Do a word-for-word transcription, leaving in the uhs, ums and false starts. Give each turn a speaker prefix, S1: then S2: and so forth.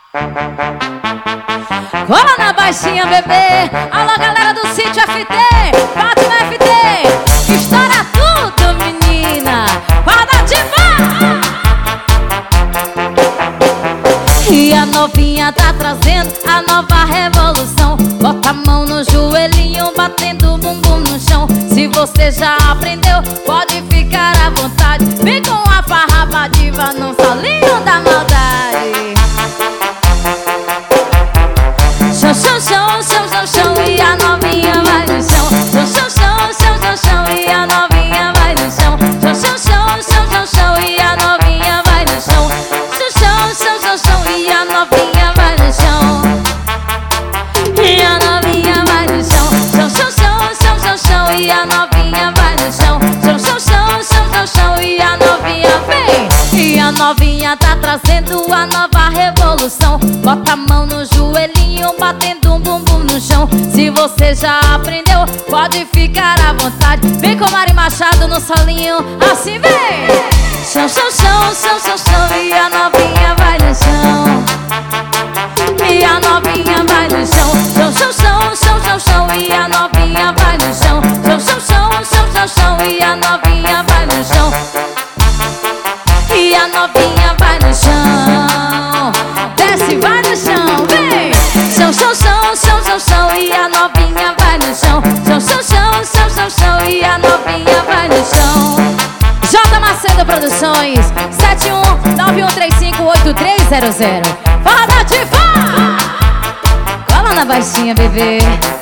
S1: Cola na baixinha, bebê. Alô, galera do sítio F T, bate no F T. Estoura tudo, menina. Roda de vó. E a novinha tá trazendo a nova revolução. Bota a mão no joelhinho, batendo o bumbum no chão. Se você já aprendeu, pode ficar à vontade. Vem com a farrapa diva no solinho da maldade. Chão, chão, chão, chão, chão, chão. E a novinha vai no chão. Chão, chão, chão, chão, chão, chão. E a novinha vai no chão. Chão, chão, chão, chão, chão, chão. E a novinha vai no chão. Chão, chão, chão, chão, chão. E a novinha vai no chão. E a novinha vai no chão. Chão, chão, chão, chão, chão, chão. E a novinha vai no chão. Chão, chão, chão, chão, chão, chão. E a novinha vem. E a novinha tá trazendo a nova revolução. Bota a mão no joelhinho, batendo um bumbum no chão. Se você já aprendeu, pode ficar à vontade. Vem com Mari Machado no solinho, assim vem. Chão, chão, chão, chão, chão, chão. E a novinha vai no chão. E a novinha vai no chão. Chão, chão, chão, chão, chão, chão. E a novinha vai no chão. Chão, chão, chão, chão, chão, chão. E a novinha vai no chão. E a novinha vai no chão. Desce, vai no chão, vem. Chão, chão, chão, chão, chão, chão. E a novinha vai no chão. Chão, chão, chão, chão, chão, chão. E a novinha vai no chão. J Macedo Produções, sete um nove um três cinco oito três zero zero. Roda de vó. Cola na baixinha, bebê.